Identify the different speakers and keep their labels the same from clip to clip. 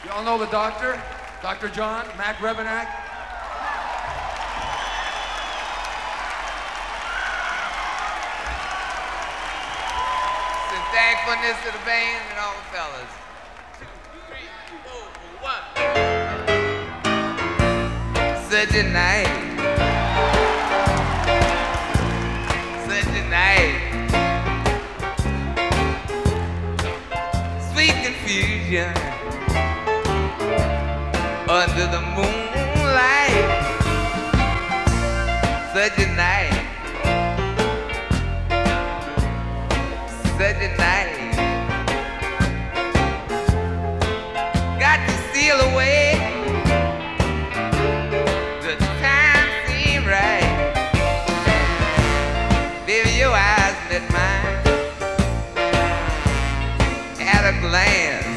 Speaker 1: Y'all know the doctor? Dr. John, Mac Rebenak?
Speaker 2: Some thankfulness to the band and all the fellas. 2, 3, 4, 1. Such a night. Such a night. Sweet confusion under the moonlight. Such a night. Such a night. Got to steal away. The time seemed right. Baby, your eyes met mine at a glance.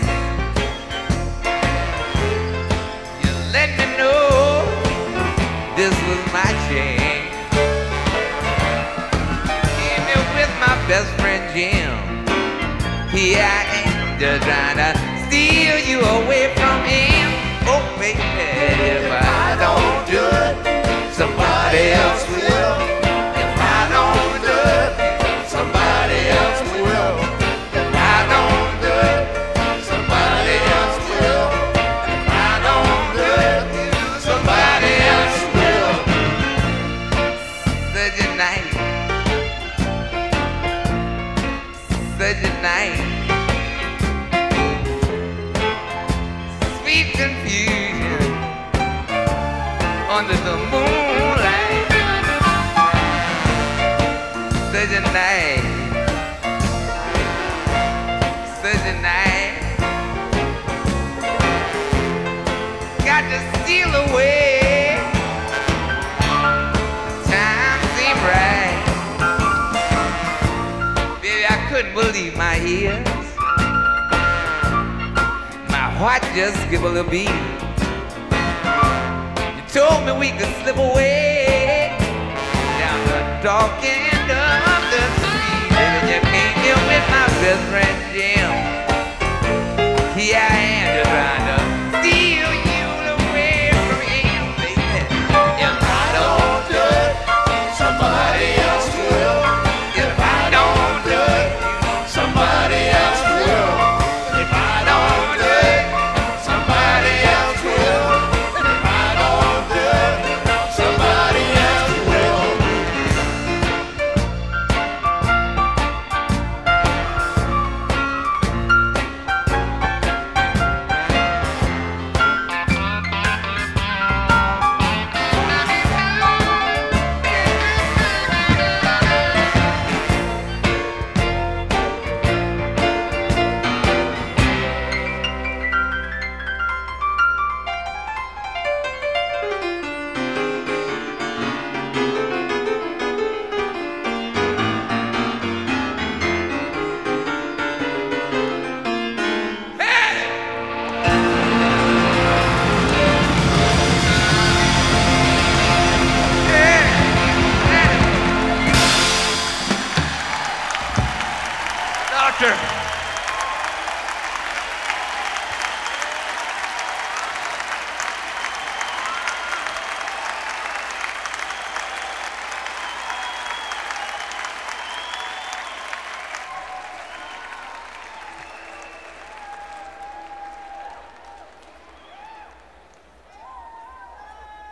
Speaker 2: You let me know this was my chance. Came here with my best friend Jim. Here I am, just trying to steal you away from him. Oh, baby, if I don't do it, somebody else will. If I don't do it, somebody else will. If I don't do it, somebody else will. If I don't do it, somebody else will. Such a night. Such a night. Sweet confusion under the moonlight. Such a night. Such a night. Got to steal away. Time seemed right. Baby, I couldn't believe my ears. My heart just gave a little beat. You told me we could slip away down the dark end of the street. Baby, you came here with my best friend Jim.